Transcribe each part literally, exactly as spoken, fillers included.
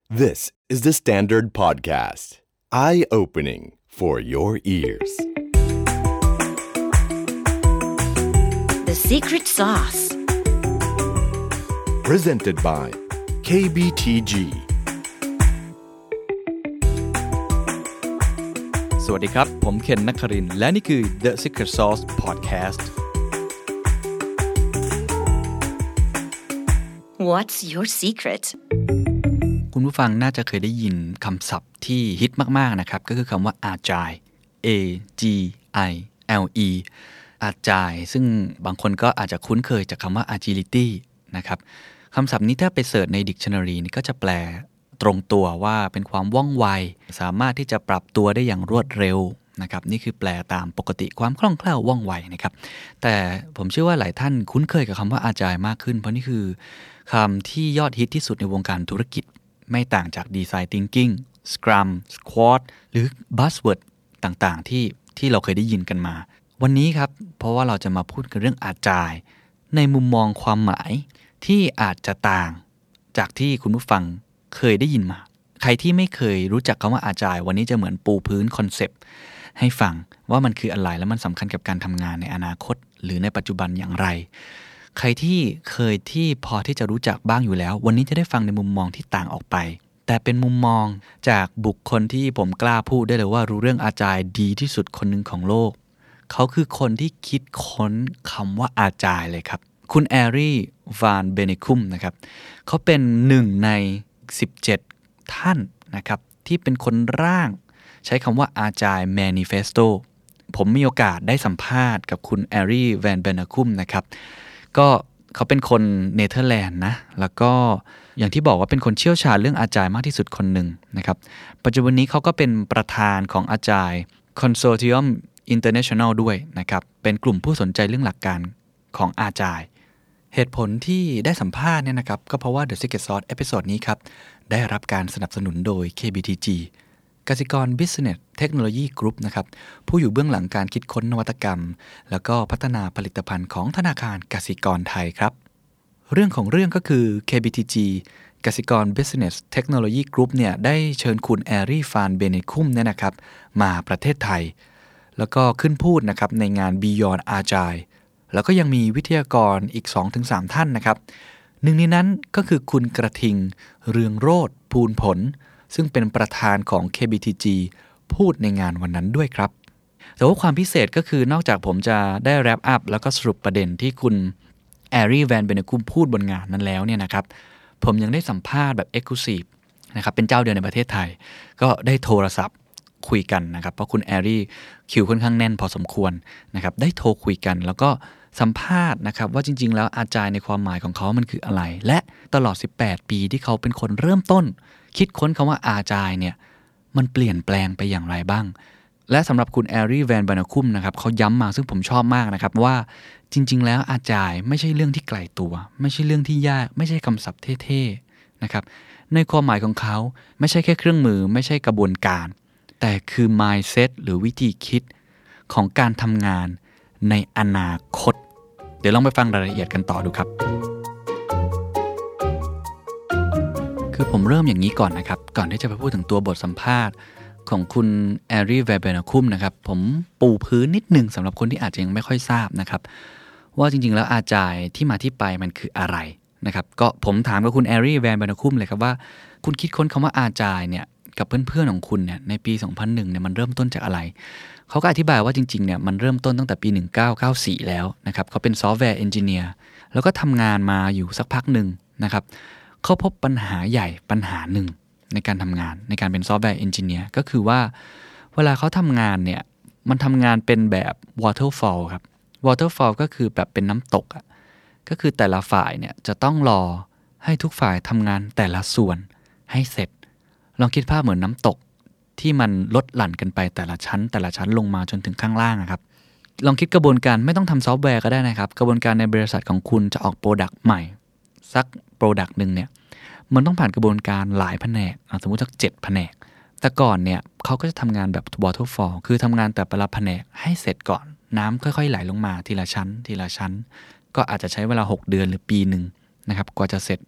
This is the Standard Podcast. Eye-opening for your ears. The Secret Sauce. Presented by เค บี ที จีสวัสดีครับผมเคนนักครินทร์และนี่คือ The Secret Sauce Podcast. What's your secret? คุณผู้ฟังน่าจะเคยได้ยินคำศัพท์ที่ฮิตมากๆนะครับก็คือคำว่า Agile A G I L E Agile ซึ่งบางคนก็อาจจะคุ้นเคยจากคำว่า Agility นะครับคำศัพท์นี้ถ้าไปเสิร์ชใน Dictionary นี่ก็จะแปลตรงตัวว่าเป็นความว่องไวสามารถที่จะปรับตัวได้อย่างรวดเร็วนะครับนี่คือแปลตามปกติความคล่องแคล่วว่องไวนะครับแต่ผมเชื่อว่าหลายท่านคุ้นเคยกับคำว่า Agile มากขึ้นเพราะนี่คือคำที่ยอดฮิตที่สุดในวงการธุรกิจไม่ต่างจาก Design Thinking Scrum Squad หรือ Buzzword ต่างๆที่ที่เราเคยได้ยินกันมาวันนี้ครับเพราะว่าเราจะมาพูดกันเรื่อง Agile ในมุมมองความหมายที่อาจจะต่างจากที่คุณผู้ฟังเคยได้ยินมาใครที่ไม่เคยรู้จักคำว่า Agile วันนี้จะเหมือนปูพื้นคอนเซปต์ให้ฟังว่ามันคืออะไรและมันสำคัญกับการทำงานในอนาคตหรือในปัจจุบันอย่างไรใครที่เคยที่พอที่จะรู้จักบ้างอยู่แล้ววันนี้จะได้ฟังในมุมมองที่ต่างออกไปแต่เป็นมุมมองจากบุคคลที่ผมกล้าพูดได้เลยว่ารู้เรื่อง Agile ดีที่สุดคนหนึ่งของโลกเขาคือคนที่คิดค้นคำว่า Agile เลยครับคุณแอรีวานเบเนคุมนะครับเขาเป็นหนึ่งในสิบเจ็ดท่านนะครับที่เป็นคนร่างใช้คำว่า Agile Manifesto ผมมีโอกาสได้สัมภาษณ์กับคุณแอรีวานเบเนคุมนะครับก็เขาเป็นคนเนเธอร์แลนด์นะแล้วก็อย่างที่บอกว่าเป็นคนเชี่ยวชาญเรื่อง Agile มากที่สุดคนหนึ่งนะครับปัจจุบันนี้เขาก็เป็นประธานของ Agile Consortium International ด้วยนะครับเป็นกลุ่มผู้สนใจเรื่องหลักการของ Agile เหตุผลที่ได้สัมภาษณ์เนี่ยนะครับก็เพราะว่า The Secret Sauce เอพิโซดนี้ครับได้รับการสนับสนุนโดย เค บี ที จี กสิกร Business Technology Group นะครับผู้อยู่เบื้องหลังการคิดค้นนวัตกรรมแล้วก็พัฒนาผลิตภัณฑ์ของธนาคารกสิกรไทยครับเรื่องของเรื่องก็คือ เค บี ที จี กสิกร Business Technology Group เนี่ยได้เชิญคุณแอรีฟานเบเนคุมเนี่ยนะครับมาประเทศไทยแล้วก็ขึ้นพูดนะครับในงาน Beyond Agile แล้วก็ยังมีวิทยากรอีก สองถึงสาม ท่านนะครับหนึ่งในนั้นก็คือคุณกระทิงเรืองโรจน์ภูลผลซึ่งเป็นประธานของ เค บี ที จี พูดในงานวันนั้นด้วยครับแต่ว่าความพิเศษก็คือนอกจากผมจะได้แรปอัพแล้วก็สรุปประเด็นที่คุณแอรีแวนเบเนคุมพูดบนงานนั้นแล้วเนี่ยนะครับผมยังได้สัมภาษณ์แบบ Exclusive นะครับเป็นเจ้าเดียวในประเทศไทยก็ได้โทรศัพท์คุยกันนะครับเพราะคุณแอรีคิวค่อนข้างแน่นพอสมควรนะครับได้โทรคุยกันแล้วก็สัมภาษณ์นะครับว่าจริงๆแล้ว Agile ในความหมายของเขามันคืออะไรและตลอดสิบแปดปีที่เขาเป็นคนเริ่มต้นคิดค้นคำว่า Agile เนี่ยมันเปลี่ยนแปลงไปอย่างไรบ้างและสำหรับคุณแอรีแวนเบเนคุมนะครับเขาย้ำมาซึ่งผมชอบมากนะครับว่าจริงๆแล้ว Agile ไม่ใช่เรื่องที่ไกลตัวไม่ใช่เรื่องที่ยากไม่ใช่คำศัพท์เท่ๆนะครับในความหมายของเขาไม่ใช่แค่เครื่องมือไม่ใช่กระบวนการแต่คือ mindset หรือวิธีคิดของการทำงานในอนาคตเดี๋ยวลองไปฟังรายละเอียดกันต่อดูครับคือผมเริ่มอย่างนี้ก่อนนะครับก่อนที่จะไปพูดถึงตัวบทสัมภาษณ์ของคุณแอรีแวนเบเนคุมนะครับผมปูพื้นนิดนึงสำหรับคนที่อาจจะยังไม่ค่อยทราบนะครับว่าจริงๆแล้ว Agile ที่มาที่ไปมันคืออะไรนะครับก็ผมถามกับคุณแอรีแวนเบเนคุมเลยครับว่าคุณคิดค้นคำว่า Agile เนี่ยกับเพื่อนๆของคุณเนี่ยในปีสองพันหนึ่งเนี่ยมันเริ่มต้นจากอะไรเขาก็อธิบายว่าจริงๆเนี่ยมันเริ่มต้นตั้งแต่ปีหนึ่งเก้าเก้าสี่แล้วนะครับเขาเป็นซอฟต์แวร์เอนจิเนียร์แล้วก็ทำงานมาอยู่สักพักหนึ่งนะครับเขาพบปัญหาใหญ่ปัญหาหนึ่งในการทำงานในการเป็นซอฟต์แวร์เอนจิเนียร์ก็คือว่าเวลาเขาทำงานเนี่ยมันทำงานเป็นแบบ waterfall ครับ waterfall ก็คือแบบเป็นน้ำตกอ่ะก็คือแต่ละฝ่ายเนี่ยจะต้องรอให้ทุกฝ่ายทำงานแต่ละส่วนให้เสร็จลองคิดภาพเหมือนน้ำตกที่มันลดหลั่นกันไปแต่ละชั้นแต่ละชั้นลงมาจนถึงข้างล่างครับลองคิดกระบวนการไม่ต้องทำซอฟต์แวร์ก็ได้นะครับกระบวนการในบริษัทของคุณจะออกโปรดักต์ใหม่สักโปรดักต์นึงเนี่ยมันต้องผ่านกระบวนการหลายแผนกสมมุติสักเจ็ดแผนกแต่ก่อนเนี่ยเขาก็จะทำงานแบบ waterfall คือทำงานแต่ละแผนกให้เสร็จก่อนน้ำค่อยๆไหลลงมาทีละชั้นทีละชั้นก็อาจจะใช้เวลาหกเดือนหรือปีนึงนะครับกว่าจะเสร็จ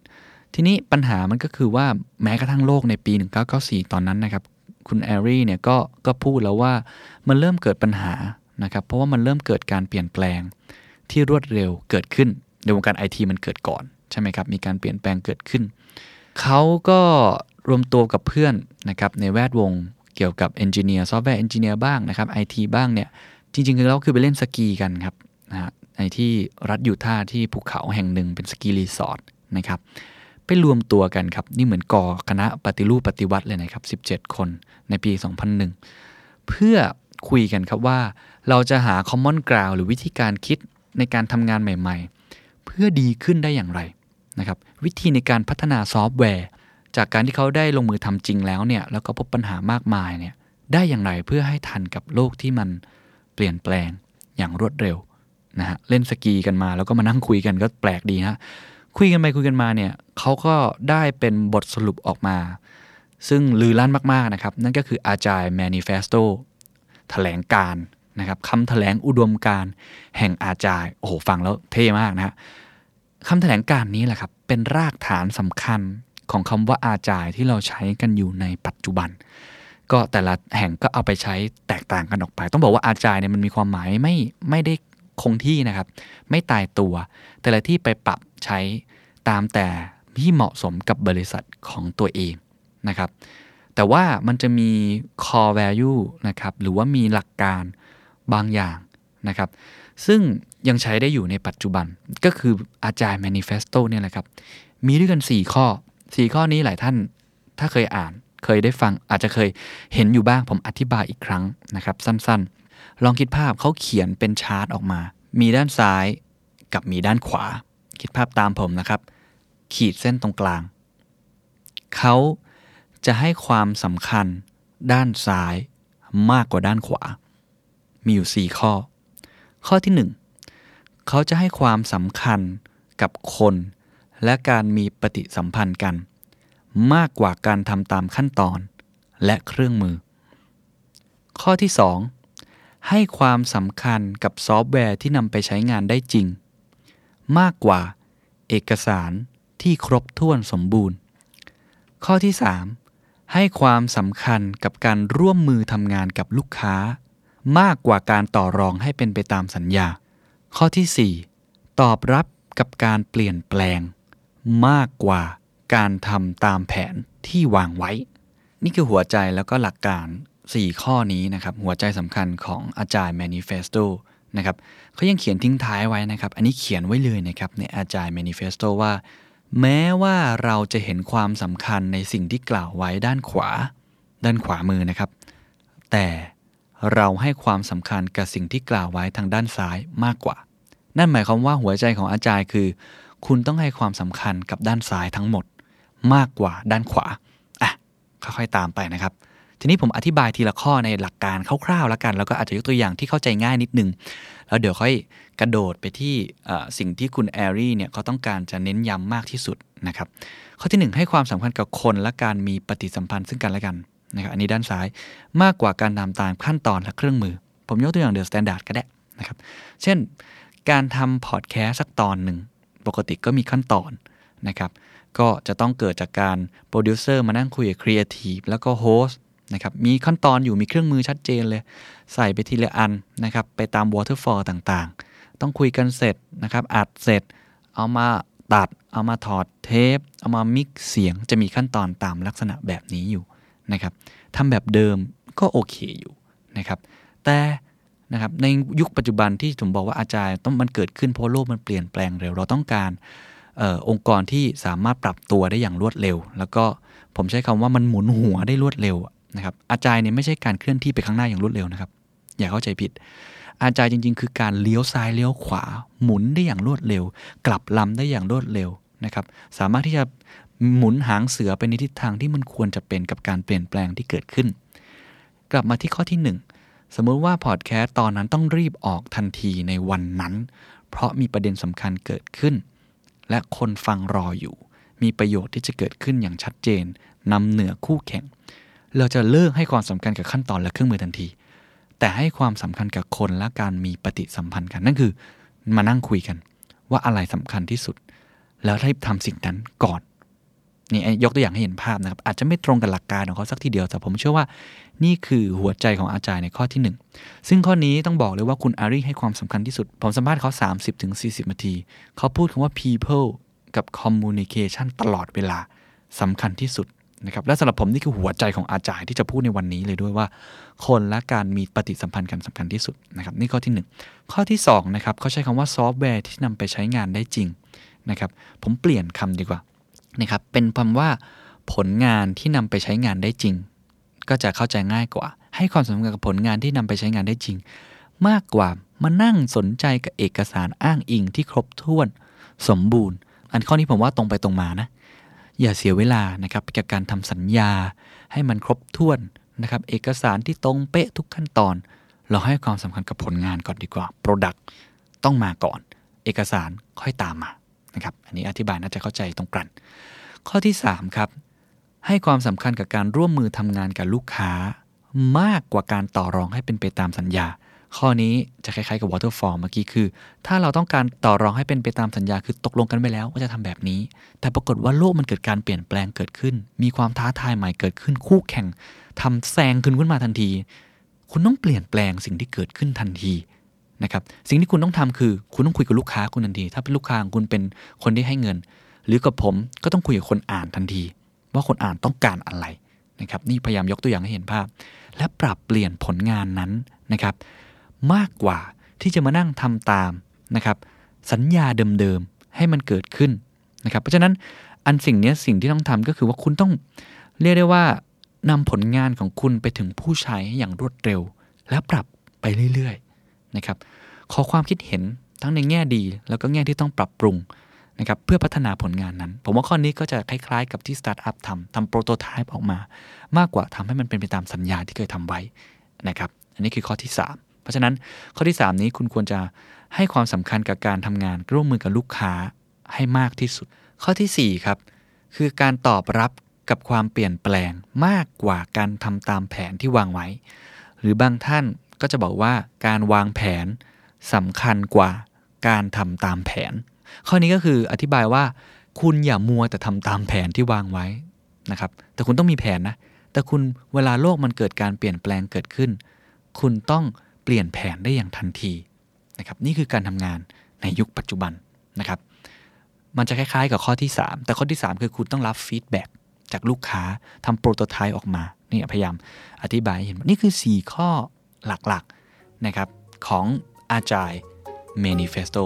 ทีนี้ปัญหามันก็คือว่าแม้กระทั่งโลกในปีหนึ่งเก้าเก้าสี่ตอนนั้นนะครับคุณแอรีเนี่ยก็ก็พูดแล้วว่ามันเริ่มเกิดปัญหานะครับเพราะว่ามันเริ่มเกิดการเปลี่ยนแปลงที่รวดเร็วเกิดขึ้นในวงการ ไอ ที มันเกิดก่อนใช่ไหมครับมีการเปลี่ยนแปลงเกิดขึ้นเขาก็รวมตัวกับเพื่อนนะครับในแวดวงเกี่ยวกับเอนจิเนียร์ซอฟต์แวร์เอนจิเนียร์บ้างนะครับ ไอ ที บ้างเนี่ยจริงๆคือเราคือไปเล่นสกีกันครับนะฮะในที่รัฐยูทาห์ที่ภูเขาแห่งหนึ่งเป็นสกีรีสอร์ทนะครับไปรวมตัวกันครับนี่เหมือนก่อคณะปฏิรูปปฏิวัติเลยนะครับสิบเจ็ดคนในปีสองพันหนึ่งเพื่อคุยกันครับว่าเราจะหา common ground หรือวิธีการคิดในการทำงานใหม่ๆเพื่อดีขึ้นได้อย่างไรนะครับวิธีในการพัฒนาซอฟต์แวร์จากการที่เขาได้ลงมือทำจริงแล้วเนี่ยแล้วก็พบปัญหามากมายเนี่ยได้อย่างไรเพื่อให้ทันกับโลกที่มันเปลี่ยนแปลงอย่างรวดเร็วนะฮะเล่นสกีกันมาแล้วก็มานั่งคุยกันก็แปลกดีฮะคุยกันไปคุยกันมาเนี่ยเขาก็ได้เป็นบทสรุปออกมาซึ่งลือลั่นมากๆนะครับนั่นก็คือ Agile Manifesto แถลงการนะครับคำแถลงอุดมการณ์แห่ง Agile โอ้โหฟังแล้วเท่มากนะฮะคำแถลงการนี้แหละครับเป็นรากฐานสำคัญของคำว่า Agile ที่เราใช้กันอยู่ในปัจจุบันก็แต่ละแห่งก็เอาไปใช้แตกต่างกันออกไปต้องบอกว่า Agile เนี่ยมันมีความหมายไม่ไม่ได้คงที่นะครับไม่ตายตัวแต่ละที่ไปปรับใช้ตามแต่ที่เหมาะสมกับบริษัทของตัวเองนะครับแต่ว่ามันจะมี core value นะครับหรือว่ามีหลักการบางอย่างนะครับซึ่งยังใช้ได้อยู่ในปัจจุบันก็คือ Agile Manifesto เนี่ยแหละครับมีด้วยกันสี่ข้อสี่ข้อนี้หลายท่านถ้าเคยอ่านเคยได้ฟังอาจจะเคยเห็นอยู่บ้างผมอธิบายอีกครั้งนะครับสั้นๆลองคิดภาพเขาเขียนเป็นชาร์ตออกมามีด้านซ้ายกับมีด้านขวาคิดภาพตามผมนะครับขีดเส้นตรงกลางเขาจะให้ความสำคัญด้านซ้ายมากกว่าด้านขวามีอยู่สี่ข้อข้อที่หนึ่งเขาจะให้ความสำคัญกับคนและการมีปฏิสัมพันธ์กันมากกว่าการทำตามขั้นตอนและเครื่องมือข้อที่สองให้ความสำคัญกับซอฟต์แวร์ที่นำไปใช้งานได้จริงมากกว่าเอกสารที่ครบถ้วนสมบูรณ์ข้อที่สามให้ความสำคัญกับการร่วมมือทำงานกับลูกค้ามากกว่าการต่อรองให้เป็นไปตามสัญญาข้อที่สี่ตอบรับกับการเปลี่ยนแปลงมากกว่าการทำตามแผนที่วางไว้นี่คือหัวใจแล้วก็หลักการสี่ข้อนี้นะครับหัวใจสำคัญของ Agile Manifesto นะครับเขายังเขียนทิ้งท้ายไว้นะครับอันนี้เขียนไว้เลยนะครับใน Agile Manifesto ว่าแม้ว่าเราจะเห็นความสำคัญในสิ่งที่กล่าวไว้ด้านขวาด้านขวามือนะครับแต่เราให้ความสำคัญกับสิ่งที่กล่าวไว้ทางด้านซ้ายมากกว่านั่นหมายความว่าหัวใจของ Agile คือคุณต้องให้ความสำคัญกับด้านซ้ายทั้งหมดมากกว่าด้านขวาอ่ะค่อยๆตามไปนะครับทีนี้ผมอธิบายทีละข้อในหลักการคร่าวๆแล้วกันแล้วก็อาจจะยกตัวอย่างที่เข้าใจง่ายนิดนึงแล้วเดี๋ยวค่อยกระโดดไปที่สิ่งที่คุณแอรีเนี่ยเขาต้องการจะเน้นย้ำมากที่สุดนะครับข้อที่หนึ่งให้ความสำคัญกับคนและการมีปฏิสัมพันธ์ซึ่งกันและกันนะครับอันนี้ด้านซ้ายมากกว่าการทำตามขั้นตอนและเครื่องมือผมยกตัวอย่างเดอะสแตนดาร์ดก็ได้นะครับเช่นการทำพอดแคสต์สักตอนหนึ่งปกติก็มีขั้นตอนนะครับก็จะต้องเกิดจากการโปรดิวเซอร์มานั่งคุยกับครีเอทีฟแล้วก็โฮสต์นะครับมีขั้นตอนอยู่มีเครื่องมือชัดเจนเลยใส่ไปทีละอันนะครับไปตาม waterfall ต่างๆต้องคุยกันเสร็จนะครับอัดเสร็จเอามาตัดเอามาถอดเทปเอามามิกซ์เสียงจะมีขั้นตอนตามลักษณะแบบนี้อยู่นะครับทำแบบเดิมก็โอเคอยู่นะครับแต่นะครับในยุคปัจจุบันที่ผมบอกว่าอาจารย์ต้องมันเกิดขึ้นเพราะโลกมันเปลี่ยนแปลงเร็วเราต้องการเอ่อองค์กรที่สามารถปรับตัวได้อย่างรวดเร็วแล้วก็ผมใช้คำว่ามันหมุนหัวได้รวดเร็วนะครับอาจารย์เนี่ยไม่ใช่การเคลื่อนที่ไปข้างหน้าอย่างรวดเร็วนะครับอย่าเข้าใจผิดอาจารย์จริงๆคือการเลี้ยวซ้ายเลี้ยวขวาหมุนได้อย่างรวดเร็วกลับลำได้อย่างรวดเร็วนะครับสามารถที่จะหมุนหางเสือไปในทิศทางที่มันควรจะเป็นกับการเปลี่ยนแปลงที่เกิดขึ้นกลับมาที่ข้อที่หนึ่งสมมุติว่าพอดแคสต์ตอนนั้นต้องรีบออกทันทีในวันนั้นเพราะมีประเด็นสำคัญเกิดขึ้นและคนฟังรออยู่มีประโยชน์ที่จะเกิดขึ้นอย่างชัดเจนนำเหนือคู่แข่งเราจะเลิกให้ความสำคัญกับขั้นตอนและเครื่องมือทันทีแต่ให้ความสำคัญกับคนและการมีปฏิสัมพันธ์กันนั่นคือมานั่งคุยกันว่าอะไรสำคัญที่สุดแล้วรีบทำสิ่งนั้นก่อนนี่ยกตัวอย่างให้เห็นภาพนะครับอาจจะไม่ตรงกับหลักการของเขาสักทีเดียวแต่ผมเชื่อว่านี่คือหัวใจของอาจารย์ในข้อที่หนึ่งซึ่งข้อนี้ต้องบอกเลยว่าคุณอารีให้ความสำคัญที่สุดผมสัมภาษณ์เขา สามสิบถึงสี่สิบ นาทีเขาพูดคำว่า people กับ communication ตลอดเวลาสำคัญที่สุดนะครับและสำหรับผมนี่คือหัวใจของอาจารย์ที่จะพูดในวันนี้เลยด้วยว่าคนและการมีปฏิสัมพันธ์กันสำคัญที่สุดนะครับนี่ข้อที่หนึ่งข้อที่สองนะครับเขาใช้คำว่าซอฟต์แวร์ที่นำไปใช้งานได้จริงนะครับผมเปลี่ยนคำดีกว่านะครับเป็นคำว่าผลงานที่นำไปใช้งานได้จริงก็จะเข้าใจง่ายกว่าให้ความสำคัญกับผลงานที่นำไปใช้งานได้จริงมากกว่ามานั่งสนใจกับเอกสารอ้างอิงที่ครบถ้วนสมบูรณ์อันข้อนี้ผมว่าตรงไปตรงมานะอย่าเสียเวลานะครับกับการทำสัญญาให้มันครบถ้วนนะครับเอกสารที่ตรงเป๊ะทุกขั้นตอนเราให้ความสำคัญกับผลงานก่อนดีกว่า Product ต้องมาก่อนเอกสารค่อยตามมานะครับอันนี้อธิบายน่าจะเข้าใจตรงกันข้อที่สามครับให้ความสำคัญกับการร่วมมือทำงานกับลูกค้ามากกว่าการต่อรองให้เป็นไปตามสัญญาข้อนี้จะคล้ายๆกับ waterfall เมื่อกี้คือถ้าเราต้องการต่อรองให้เป็นไปตามสัญญาคือตกลงกันไปแล้วว่าจะทำแบบนี้แต่ปรากฏว่าโลกมันเกิดการเปลี่ยนแปลงเกิดขึ้นมีความท้าทายใหม่เกิดขึ้นคู่แข่งทำแซงขึ้นขึ้นมาทันทีคุณต้องเปลี่ยนแปลงสิ่งที่เกิดขึ้นทันทีนะครับสิ่งที่คุณต้องทำคือคุณต้องคุยกับลูกค้าคุณทันทีถ้าเป็นลูกค้าคุณเป็นคนที่ให้เงินหรือกับผมก็ต้องคุยกับคนอ่านทันทีว่าคนอ่านต้องการอะไรนะครับนี่พยายามยกตัวอย่างให้เห็นภาพและปรับเปลี่ยนผลงานนั้นนะครับมากกว่าที่จะมานั่งทำตามนะครับสัญญาเดิมๆให้มันเกิดขึ้นนะครับเพราะฉะนั้นอันสิ่งนี้สิ่งที่ต้องทำก็คือว่าคุณต้องเรียกได้ว่านำผลงานของคุณไปถึงผู้ใช้อย่างรวดเร็วและปรับไปเรื่อยๆนะครับขอความคิดเห็นทั้งในแง่ดีแล้วก็แง่ที่ต้องปรับปรุงนะครับเพื่อพัฒนาผลงานนั้นผมว่าข้อนี้ก็จะคล้ายๆกับที่สตาร์ทอัพทำทำโปรโตไทป์ออกมามากกว่าทำให้มันเป็นไปตามสัญญาที่เคยทำไว้นะครับอันนี้คือข้อที่สามเพราะฉะนั้นข้อที่สามนี้คุณควรจะให้ความสำคัญกับการทำงานร่วมมือกับลูกค้าให้มากที่สุดข้อที่สี่ครับคือการตอบรับกับความเปลี่ยนแปลงมากกว่าการทำตามแผนที่วางไว้หรือบางท่านก็จะบอกว่าการวางแผนสำคัญกว่าการทำตามแผนข้อนี้ก็คืออธิบายว่าคุณอย่ามัวแต่ทำตามแผนที่วางไว้นะครับแต่คุณต้องมีแผนนะแต่คุณเวลาโลกมันเกิดการเปลี่ยนแปลงเกิดขึ้นคุณต้องเปลี่ยนแผนได้อย่างทันทีนะครับนี่คือการทำงานในยุคปัจจุบันนะครับมันจะคล้ายๆกับข้อที่สามแต่ข้อที่สามคือคุณต้องรับฟีดแบ็กจากลูกค้าทำโปรโตไทป์ออกมานี่พยายามอธิบายให้เห็นนี่คือสี่ข้อหลักๆนะครับของ Agile Manifesto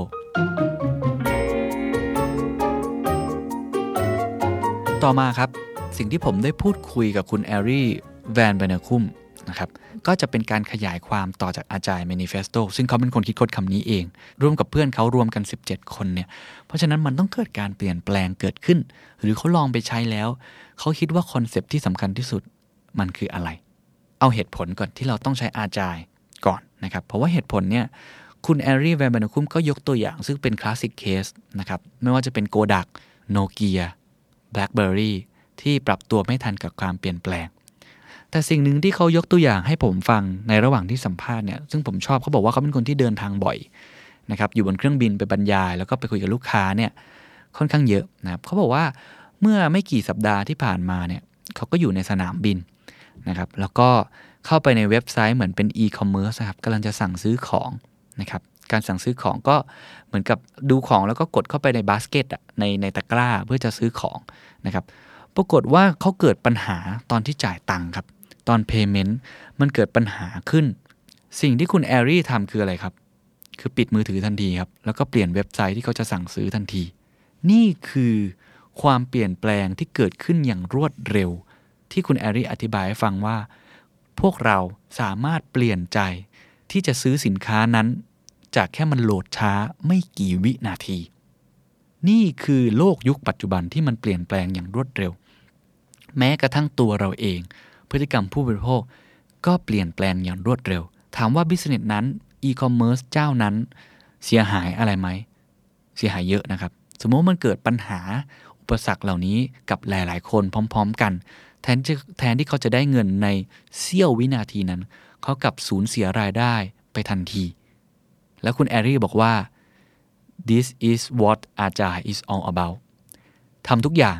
ต่อมาครับสิ่งที่ผมได้พูดคุยกับคุณแอรีแวนเบเนคุมนะครับก็จะเป็นการขยายความต่อจาก Agile Manifesto ซึ่งเขาเป็นคนคิดค้นคำนี้เองร่วมกับเพื่อนเขารวมกันสิบเจ็ดคนเนี่ยเพราะฉะนั้นมันต้องเกิดการเปลี่ยนแปลงเกิดขึ้นหรือเขาลองไปใช้แล้วเขาคิดว่าคอนเซปต์ที่สำคัญที่สุดมันคืออะไรเอาเหตุผลก่อนที่เราต้องใช้ Agile ก่อนนะครับเพราะว่าเหตุผลเนี่ยคุณแอรีแวนเบเนคุมก็ยกตัวอย่างซึ่งเป็นคลาสสิกเคสนะครับไม่ว่าจะเป็น Kodak Nokia BlackBerry ที่ปรับตัวไม่ทันกับความเปลี่ยนแปลงแต่สิ่งหนึ่งที่เขายกตัวอย่างให้ผมฟังในระหว่างที่สัมภาษณ์เนี่ยซึ่งผมชอบเขาบอกว่าเขาเป็นคนที่เดินทางบ่อยนะครับอยู่บนเครื่องบินไปบรรยายแล้วก็ไปคุยกับลูกค้าเนี่ยค่อนข้างเยอะนะครับเขาบอกว่าเมื่อไม่กี่สัปดาห์ที่ผ่านมาเนี่ยเขาก็อยู่ในสนามบินนะครับแล้วก็เข้าไปในเว็บไซต์เหมือนเป็น e-commerce นะครับกำลังจะสั่งซื้อของนะครับการสั่งซื้อของก็เหมือนกับดูของแล้วก็กดเข้าไปในบาสเกตในในตะกร้าเพื่อจะซื้อของนะครับปรากฏว่าเขาเกิดปัญหาตอนที่จ่ายตังค์ครับตอน payment มันเกิดปัญหาขึ้นสิ่งที่คุณแอรีทำคืออะไรครับคือปิดมือถือทันทีครับแล้วก็เปลี่ยนเว็บไซต์ที่เขาจะสั่งซื้อทันทีนี่คือความเปลี่ยนแปลงที่เกิดขึ้นอย่างรวดเร็วที่คุณแอรีอธิบายให้ฟังว่าพวกเราสามารถเปลี่ยนใจที่จะซื้อสินค้านั้นจากแค่มันโหลดช้าไม่กี่วินาทีนี่คือโลกยุคปัจจุบันที่มันเปลี่ยนแปลงอย่างรวดเร็วแม้กระทั่งตัวเราเองพฤติกรรมผู้บริโภคก็เปลี่ยนแปลงอย่างรวดเร็วถามว่าบิสเนสนั้นอีคอมเมิร์ซเจ้านั้นเสียหายอะไรไหมเสียหายเยอะนะครับสมมติมันเกิดปัญหาอุปสรรคเหล่านี้กับหลายๆคนพร้อมๆกันแทนที่แทนที่เขาจะได้เงินในเสี้ยววินาทีนั้นเขากลับสูญเสียรายได้ไปทันทีแล้วคุณแอรีบอกว่า this is what Agile is all about ทำทุกอย่าง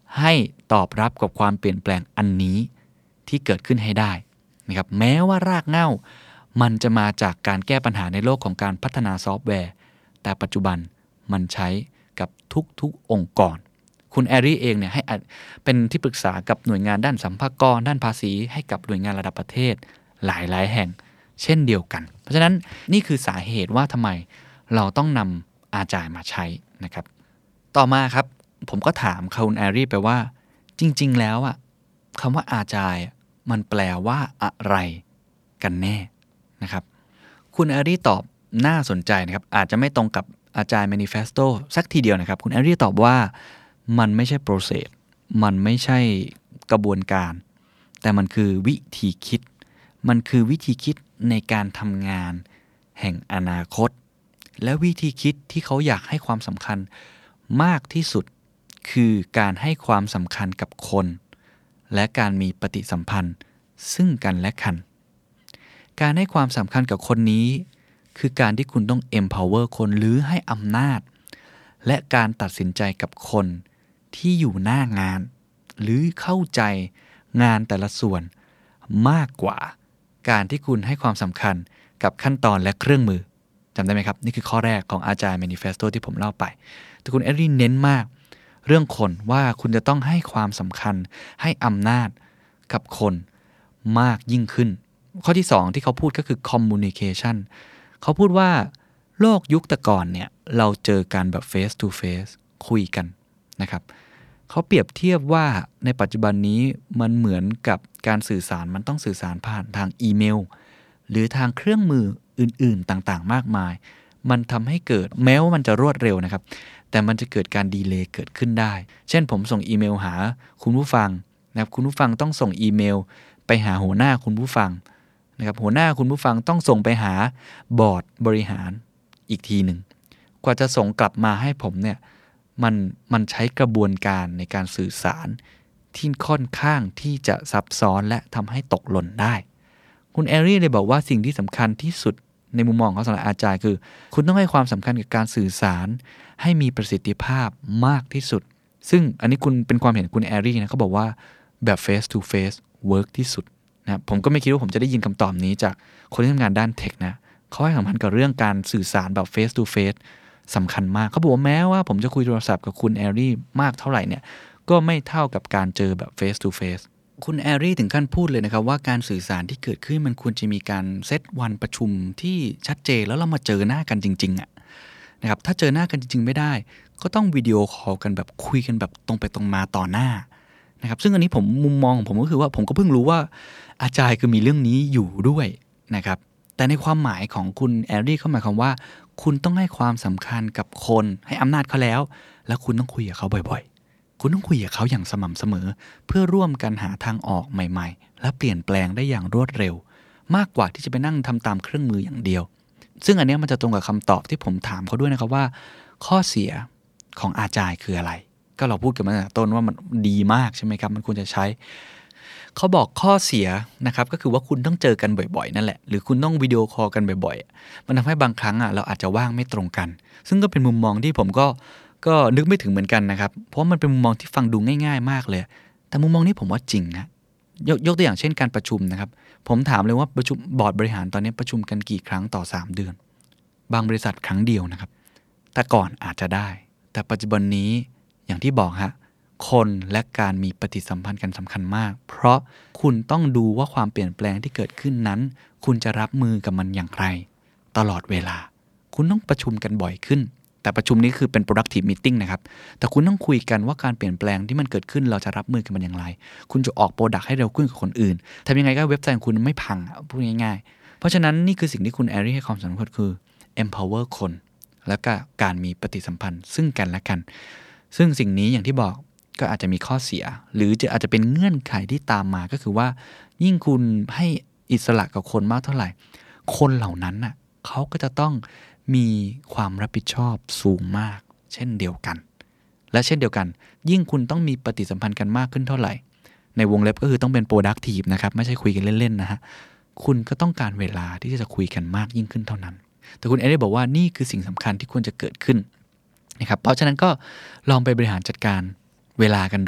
ให้ตอบรับกับความเปลี่ยนแปลงอันนี้ที่เกิดขึ้นให้ได้นะครับแม้ว่ารากเหง้ามันจะมาจากการแก้ปัญหาในโลกของการพัฒนาซอฟต์แวร์แต่ปัจจุบันมันใช้กับทุกๆองค์กรคุณแอรี่เองเนี่ยให้เป็นที่ปรึกษากับหน่วยงานด้านสัมภากรด้านภาษีให้กับหน่วยงานระดับประเทศหลายๆแห่งเช่นเดียวกันเพราะฉะนั้นนี่คือสาเหตุว่าทำไมเราต้องนำอาจายมาใช้นะครับต่อมาครับผมก็ถามคุณแอรี่ไปว่าจริงๆแล้วอ่ะคำว่าอาจายมันแปลว่าอะไรกันแน่นะครับคุณแอรี่ตอบน่าสนใจนะครับอาจจะไม่ตรงกับอาจาย manifesto สักทีเดียวนะครับคุณแอรี่ตอบว่ามันไม่ใช่ process มันไม่ใช่กระบวนการแต่มันคือวิธีคิดมันคือวิธีคิดในการทำงานแห่งอนาคตและวิธีคิดที่เขาอยากให้ความสำคัญมากที่สุดคือการให้ความสำคัญกับคนและการมีปฏิสัมพันธ์ซึ่งกันและกันการให้ความสำคัญกับคนนี้คือการที่คุณต้อง empower คนหรือให้อำนาจและการตัดสินใจกับคนที่อยู่หน้างานหรือเข้าใจงานแต่ละส่วนมากกว่าการที่คุณให้ความสำคัญกับขั้นตอนและเครื่องมือจำได้ไหมครับนี่คือข้อแรกของ Agile Manifesto ที่ผมเล่าไปแต่คุณแอรี่เน้นมากเรื่องคนว่าคุณจะต้องให้ความสำคัญให้อำนาจกับคนมากยิ่งขึ้นข้อที่สองที่เขาพูดก็คือ communication เขาพูดว่าโลกยุคแต่ก่อนเนี่ยเราเจอกันแบบ face to face คุยกันนะครับเขาเปรียบเทียบว่าในปัจจุบันนี้มันเหมือนกับการสื่อสารมันต้องสื่อสารผ่านทางอีเมลหรือทางเครื่องมืออื่นๆต่างๆมากมายมันทำให้เกิดแม้ว่ามันจะรวดเร็วนะครับแต่มันจะเกิดการดีเลย์เกิดขึ้นได้เช่นผมส่งอีเมลหาคุณผู้ฟังนะครับคุณผู้ฟังต้องส่งอีเมลไปหาหัวหน้าคุณผู้ฟังนะครับหัวหน้าคุณผู้ฟังต้องส่งไปหาบอร์ดบริหารอีกทีหนึ่งกว่าจะส่งกลับมาให้ผมเนี่ยมันมันใช้กระบวนการในการสื่อสารที่ค่อนข้างที่จะซับซ้อนและทำให้ตกหล่นได้คุณแอรี่เลยบอกว่าสิ่งที่สำคัญที่สุดในมุมมองของสำนักอาจารย์คือคุณต้องให้ความสำคัญกับการสื่อสารให้มีประสิทธิภาพมากที่สุดซึ่งอันนี้คุณเป็นความเห็นคุณแอรี่นะเขาบอกว่าแบบ face to face work ที่สุดนะผมก็ไม่คิดว่าผมจะได้ยินคำตอบนี้จากคนที่ทำงานด้านเทคนะเขาให้สำคัญกับเรื่องการสื่อสารแบบ face to face สำคัญมากเขาบอกว่าแม้ว่าผมจะคุยโทรศัพท์กับคุณแอรี่มากเท่าไหร่เนี่ยก็ไม่เท่ากับการเจอแบบ face to face คุณแอรี่ถึงขั้นพูดเลยนะครับว่าการสื่อสารที่เกิดขึ้นมันควรจะมีการเซตวันประชุมที่ชัดเจนแล้วเรามาเจอหน้ากันจริงๆอ่ะนะครับถ้าเจอหน้ากันจริงๆไม่ได้ก็ต้องวิดีโอคอลกันแบบคุยกันแบบตรงไปตรงมาต่อหน้านะครับซึ่งอันนี้ผมมุมมองของผมก็คือว่าผมก็เพิ่งรู้ว่าอาจารย์คือมีเรื่องนี้อยู่ด้วยนะครับแต่ในความหมายของคุณแอรี่เข้าหมายความว่าคุณต้องให้ความสำคัญกับคนให้อำนาจเขาแล้วแล้วคุณต้องคุยกับเขาบ่อยๆคุณต้องคุยกับเขาอย่างสม่ำเสมอเพื่อร่วมกันหาทางออกใหม่ๆและเปลี่ยนแปลงได้อย่างรวดเร็วมากกว่าที่จะไปนั่งทำตามเครื่องมืออย่างเดียวซึ่งอันนี้มันจะตรงกับคำตอบที่ผมถามเขาด้วยนะครับว่าข้อเสียของอาจารย์คืออะไรก็เราพูดกันมาตั้งแต่ต้นว่ามันดีมากใช่ไหมครับมันควรจะใช้เขาบอกข้อเสียนะครับก็คือว่าคุณต้องเจอกันบ่อยๆนั่นแหละหรือคุณต้องวิดีโอคอลกันบ่อยๆมันทำให้บางครั้งอ่ะเราอาจจะว่างไม่ตรงกันซึ่งก็เป็นมุมมองที่ผมก็ก็นึกไม่ถึงเหมือนกันนะครับเพราะมันเป็นมุมมองที่ฟังดูง่ายๆมากเลยแต่มุมมองนี้ผมว่าจริงนะยกยกตัวอย่างเช่นการประชุมนะครับผมถามเลยว่าประชุมบอร์ดบริหารตอนนี้ประชุมกันกี่ครั้งต่อสามเดือนบางบริษัทครั้งเดียวนะครับแต่ก่อนอาจจะได้แต่ปัจจุบันนี้อย่างที่บอกฮะคนและการมีปฏิสัมพันธ์กันสำคัญมากเพราะคุณต้องดูว่าความเปลี่ยนแปลงที่เกิดขึ้นนั้นคุณจะรับมือกับมันอย่างไรตลอดเวลาคุณต้องประชุมกันบ่อยขึ้นแต่ประชุมนี้คือเป็น productive meeting นะครับแต่คุณต้องคุยกันว่าการเปลี่ยนแปลงที่มันเกิดขึ้นเราจะรับมือกับมันอย่างไรคุณจะออก product ให้เร็วขึ้นกว่าคนอื่นทำยังไงก็เว็บไซต์ของคุณไม่พังพูดง่ายๆเพราะฉะนั้นนี่คือสิ่งที่คุณแอรี่ให้ความสำคัญคือ empower คนและก็การมีปฏิสัมพันธ์ซึ่งกันและกันซึ่งสิ่งนี้อย่างที่บอกก็อาจจะมีข้อเสียหรือจะอาจจะเป็นเงื่อนไขที่ตามมาก็คือว่ายิ่งคุณให้อิสระกับคนมากเท่าไหร่คนเหล่านั้นน่ะเขาก็จะต้องมีความรับผิดชอบสูงมากเช่นเดียวกันและเช่นเดียวกันยิ่งคุณต้องมีปฏิสัมพันธ์กันมากขึ้นเท่าไหร่ในวงเล็บก็คือต้องเป็น productive นะครับไม่ใช่คุยกันเล่นๆนะฮะคุณก็ต้องการเวลาที่จะคุยกันมากยิ่งขึ้นเท่านั้นแต่คุณเอเดบอกว่านี่คือสิ่งสำคัญที่ควรจะเกิดขึ้นนะครับเพราะฉะนั้นก็ลองไปบริหารจัดการเวลากันดู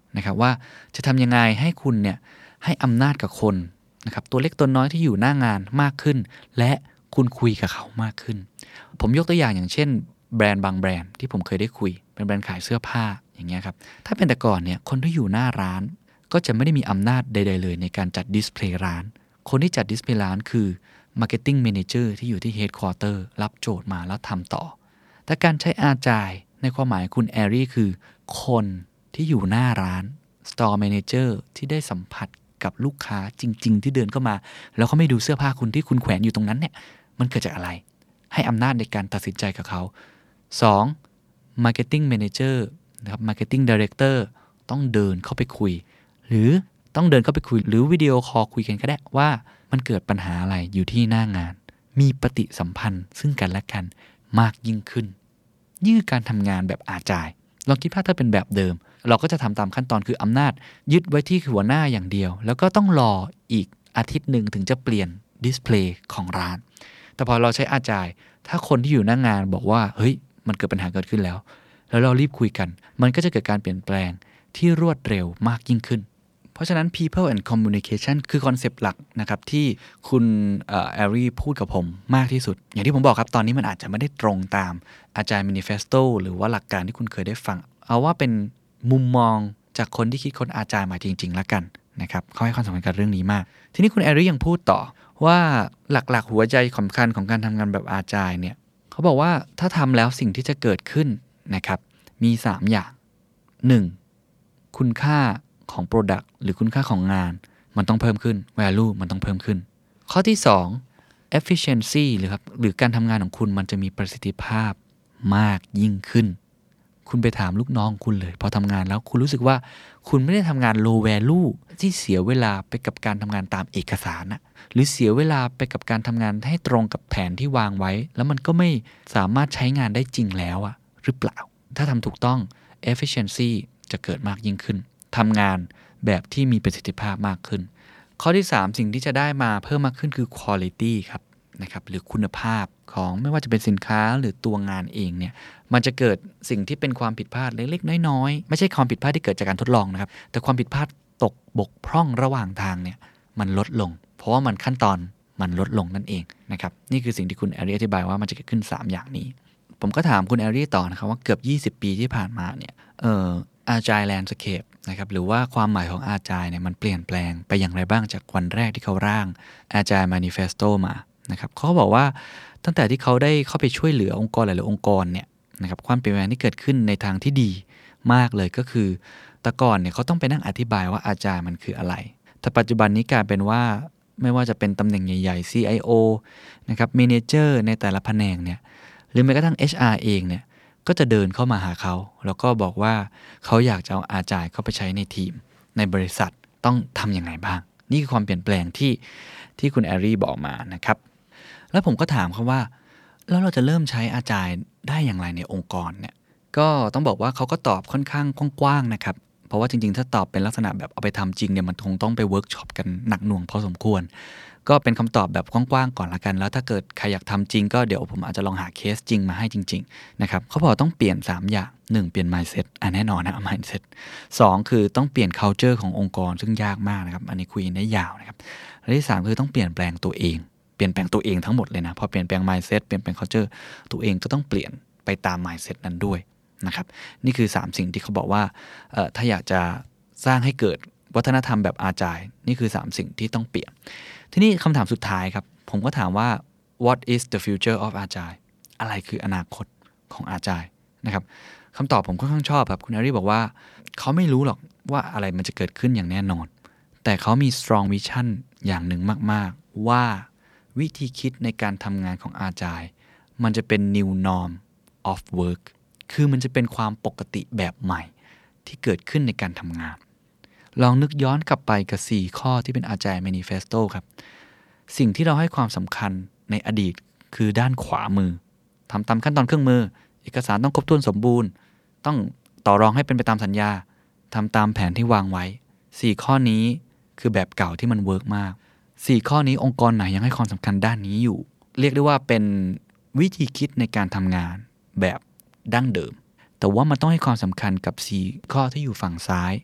นะครับว่าจะทำยังไงให้คุณเนี่ยให้อำนาจกับคนนะครับตัวเล็กตัวน้อยที่อยู่หน้างานมากขึ้นและคุณคุยกับเขามากขึ้นผมยกตัวอย่างอย่างเช่นแบรนด์บางแบรนด์ที่ผมเคยได้คุยเป็นแบรนด์ขายเสื้อผ้าอย่างเงี้ยครับถ้าเป็นแต่ก่อนเนี่ยคนที่อยู่หน้าร้านก็จะไม่ได้มีอำนาจใดๆเลยในการจัดดิสเพลย์ร้านคนที่จัดดิสเพลย์ร้านคือ Marketing Manager ที่อยู่ที่ Headquarter รับโจทย์มาแล้วทำต่อแต่การใช้ Agile ในความหมายคุณแอรี่คือคนที่อยู่หน้าร้าน Store Manager ที่ได้สัมผัสกับลูกค้าจริงๆที่เดินเข้ามาแล้วเขาไม่ดูเสื้อผ้าคุณที่คุณแขวนอยู่ตรงนั้นเนี่ยมันเกิดจากอะไรให้อำนาจในการตัดสินใจกับเขาสอง Marketing Manager นะครับ Marketing Director ต้องเดินเข้าไปคุยหรือต้องเดินเข้าไปคุยหรือวิดีโอคอลคุยกันก็ได้ว่ามันเกิดปัญหาอะไรอยู่ที่หน้างานมีปฏิสัมพันธ์ซึ่งกันและกันมากยิ่งขึ้นนี่คือการทำงานแบบอาจายลองคิดภาพถ้าเป็นแบบเดิมเราก็จะทำตามขั้นตอนคืออำนาจยึดไว้ที่หัวหน้าอย่างเดียวแล้วก็ต้องรออีกอาทิตย์หนึ่งถึงจะเปลี่ยนดิสเพลย์ของร้านแต่พอเราใช้อาจายถ้าคนที่อยู่หน้างานบอกว่าเฮ้ยมันเกิดปัญหาเกิดขึ้นแล้วแล้วเรารีบคุยกันมันก็จะเกิดการเปลี่ยนแปลงที่รวดเร็วมากยิ่งขึ้นเพราะฉะนั้น people and communication คือคอนเซปต์หลักนะครับที่คุณเอ่อแอรี่พูดกับผมมากที่สุดอย่างที่ผมบอกครับตอนนี้มันอาจจะไม่ได้ตรงตาม Agile Manifesto หรือว่าหลักการที่คุณเคยได้ฟังเอาว่าเป็นมุมมองจากคนที่คิดค้น Agile มาจริงๆแล้วกันนะครับเขาให้ความสำคัญกับเรื่องนี้มากทีนี้คุณแอรี่ยังพูดต่อว่าหลักๆหัวใจสำคัญของการทำงานแบบ Agile เนี่ยเขาบอกว่าถ้าทำแล้วสิ่งที่จะเกิดขึ้นนะครับมีสามอย่างหนึ่งคุณค่าของ Product หรือคุณค่าของงานมันต้องเพิ่มขึ้น value มันต้องเพิ่มขึ้นข้อที่สอง efficiency หรือครับหรือการทำงานของคุณมันจะมีประสิทธิภาพมากยิ่งขึ้นคุณไปถามลูกน้องคุณเลยพอทำงานแล้วคุณรู้สึกว่าคุณไม่ได้ทำงาน low value ที่เสียเวลาไปกับการทำงานตามเอกสารนะหรือเสียเวลาไปกับการทำงานให้ตรงกับแผนที่วางไว้แล้วมันก็ไม่สามารถใช้งานได้จริงแล้วอะหรือเปล่าถ้าทำถูกต้อง efficiency จะเกิดมากยิ่งขึ้นทำงานแบบที่มีประสิทธิภาพมากขึ้นข้อที่สามสิ่งที่จะได้มาเพิ่มมากขึ้นคือ quality ครับนะครับหรือคุณภาพของไม่ว่าจะเป็นสินค้าหรือตัวงานเองเนี่ยมันจะเกิดสิ่งที่เป็นความผิดพลาดเล็กๆน้อยๆไม่ใช่ความผิดพลาดที่เกิดจากการทดลองนะครับแต่ความผิดพลาดตกบกพร่องระหว่างทางเนี่ยมันลดลงเพราะว่ามันขั้นตอนมันลดลงนั่นเองนะครับนี่คือสิ่งที่คุณแอรี่อธิบายว่ามันจะเกิดขึ้นสามอย่างนี้ผมก็ถามคุณแอรี่ต่อนะครับว่าเกือบยี่สิบปีที่ผ่านมาเนี่ยเอ่อ Agile Landscape นะครับหรือว่าความหมายของ Agile เนี่ยมันเปลี่ยนแปลงไปอย่างไรบ้างจากวันแรกที่เขาร่าง Agile Manifesto มานะครับเขาบอกว่าตั้งแต่ที่เขาได้เข้าไปช่วยเหลือองค์กรหลายๆองค์กรเนี่ยนะครับความเปลี่ยนแปลงที่เกิดขึ้นในทางที่ดีมากเลยก็คือแต่ก่อนเนี่ยเขาต้องไปนั่งอธิบายว่า Agile มันคืออะไรแต่ปัจจุบันนี้กลายเป็นว่าไม่ว่าจะเป็นตำแหน่งใหญ่ๆ ซี ไอ โอ นะครับ Manager ในแต่ละแผนกเนี่ยหรือแม้กระทั่ง เอช อาร์ เองเนี่ยก็จะเดินเข้ามาหาเขาแล้วก็บอกว่าเขาอยากจะเอา Agile เข้าไปใช้ในทีมในบริษัทต้องทำยังไงบ้างนี่คือความเปลี่ยนแปลงที่ที่คุณแอรี่บอกมานะครับแล้วผมก็ถามเขาว่าแล้วเราจะเริ่มใช้ Agile ได้อย่างไรในองค์กรเนี่ยก็ต้องบอกว่าเขาก็ตอบค่อนข้างกว้างๆนะครับเพราะว่าจริงๆถ้าตอบเป็นลักษณะแบบเอาไปทำจริงเนี่ยมันคงต้องไปเวิร์กช็อปกันหนักหน่วงพอสมควรก็เป็นคำตอบแบบกว้างๆก่อนละกันแล้วถ้าเกิดใครอยากทำจริงก็เดี๋ยวผมอาจจะลองหาเคสจริงมาให้จริงๆนะครับเขาบอกต้องเปลี่ยนสามอย่างหนึ่งเปลี่ยน mindset อ่ะแน่นอนนะ mindset สองคือต้องเปลี่ยน culture ขององค์กรซึ่งยากมากนะครับอันนี้คุยได้ยาวนะครับและที่สามคือต้องเปลี่ยนแปลงตัวเองเปลี่ยนแปลงตัวเองทั้งหมดเลยนะพอเปลี่ยนแปลง mindset เปลี่ยนแปลง culture ตัวเองก็ต้องเปลี่ยนไปตาม mindset นั้นด้วยนะครับนี่คือสามสิ่งที่เขาบอกว่าเอ่อถ้าอยากจะสร้างให้เกิดวัฒนธรรมแบบ Agile นี่คือสามสิ่งที่ต้องเปลี่ยนทีนี้คำถามสุดท้ายครับผมก็ถามว่า what is the future of Agile อะไรคืออนาคตของ Agile นะครับคำตอบผมค่อนข้างชอบครับคุณแอรี่บอกว่าเขาไม่รู้หรอกว่าอะไรมันจะเกิดขึ้นอย่างแน่นอนแต่เขามี strong vision อย่างหนึ่งมากๆว่าวิธีคิดในการทำงานของ Agile มันจะเป็น new norm of work คือมันจะเป็นความปกติแบบใหม่ที่เกิดขึ้นในการทำงานลองนึกย้อนกลับไปกับสี่ข้อที่เป็น Agile Manifesto ครับสิ่งที่เราให้ความสำคัญในอดีตคือด้านขวามือทำตามขั้นตอนเครื่องมือเอกสารต้องครบถ้วนสมบูรณ์ต้องต่อรองให้เป็นไปตามสัญญาทำตามแผนที่วางไว้สี่ข้อนี้คือแบบเก่าที่มันเวิร์กมากสี่ข้อนี้องค์กรไหนยังให้ความสำคัญด้านนี้อยู่เรียกได้ว่าเป็นวิธีคิดในการทำงานแบบดั้งเดิมแต่ว่ามันต้องให้ความสำคัญกับสี่ข้อที่อยู่ฝั่งซ้าย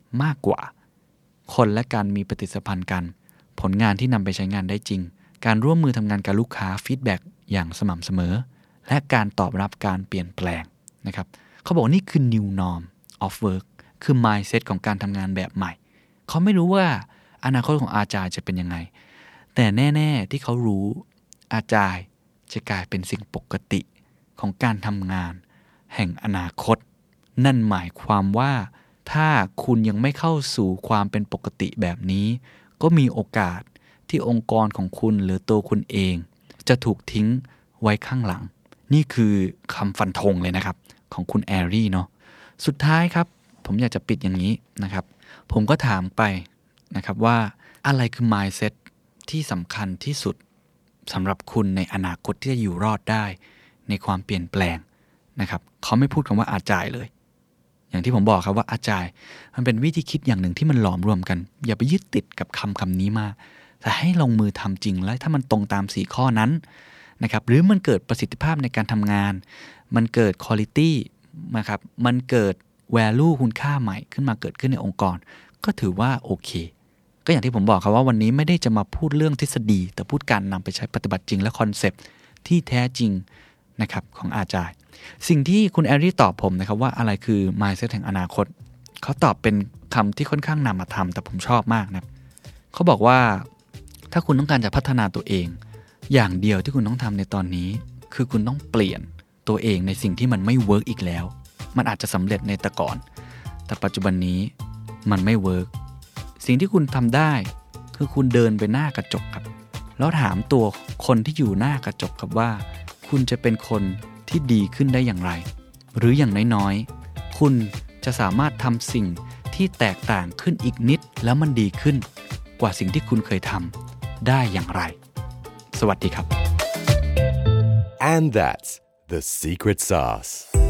มากกว่าคนและการมีปฏิสัมพันธ์กันผลงานที่นำไปใช้งานได้จริงการร่วมมือทำงานกับลูกค้าฟีดแบ็กอย่างสม่ำเสมอและการตอบรับการเปลี่ยนแปลงนะครับเขาบอกนี่คือ new norm of work คือ mindset ของการทำงานแบบใหม่เขาไม่รู้ว่าอนาคตของอาจารย์จะเป็นยังไงแต่แน่ๆที่เขารู้อาจารย์จะกลายเป็นสิ่งปกติของการทำงานแห่งอนาคตนั่นหมายความว่าถ้าคุณยังไม่เข้าสู่ความเป็นปกติแบบนี้ก็มีโอกาสที่องค์กรของคุณหรือตัวคุณเองจะถูกทิ้งไว้ข้างหลังนี่คือคำฟันธงเลยนะครับของคุณแอรี่เนาะสุดท้ายครับผมอยากจะปิดอย่างนี้นะครับผมก็ถามไปนะครับว่าอะไรคือ mindset ที่สำคัญที่สุดสำหรับคุณในอนาคตที่จะอยู่รอดได้ในความเปลี่ยนแปลงนะครับเขาไม่พูดคำว่าอาจายเลยอย่างที่ผมบอกครับว่าอาจายมันเป็นวิธีคิดอย่างหนึ่งที่มันหลอมรวมกันอย่าไปยึดติดกับคำคำนี้มากแต่ให้ลงมือทำจริงและถ้ามันตรงตามสี่ข้อนั้นนะครับหรือมันเกิดประสิทธิภาพในการทำงานมันเกิด quality นะครับมันเกิด value คุณค่าใหม่ขึ้นมาเกิดขึ้นในองค์กรก็ถือว่าโอเคก็อย่างที่ผมบอกครับว่าวันนี้ไม่ได้จะมาพูดเรื่องทฤษฎีแต่พูดการนำไปใช้ปฏิบัติจริงและคอนเซปต์ที่แท้จริงนะครับของอาจารย์สิ่งที่คุณแอรี่ตอบผมนะครับว่าอะไรคือ mindset แห่งอนาคตเขาตอบเป็นคำที่ค่อนข้างนำมาทำแต่ผมชอบมากนะเขาบอกว่าถ้าคุณต้องการจะพัฒนาตัวเองอย่างเดียวที่คุณต้องทำในตอนนี้คือคุณต้องเปลี่ยนตัวเองในสิ่งที่มันไม่เวิร์กอีกแล้วมันอาจจะสำเร็จในแต่ก่อนแต่ปัจจุบันนี้มันไม่เวิร์กสิ่งที่คุณทำได้คือคุณเดินไปหน้ากระจกครับแล้วถามตัวคนที่อยู่หน้ากระจกครับว่าคุณจะเป็นคนที่ดีขึ้นได้อย่างไรหรืออย่างน้อยๆคุณจะสามารถทำสิ่งที่แตกต่างขึ้นอีกนิดแล้วมันดีขึ้นกว่าสิ่งที่คุณเคยทำได้อย่างไรสวัสดีครับ And that's the secret sauce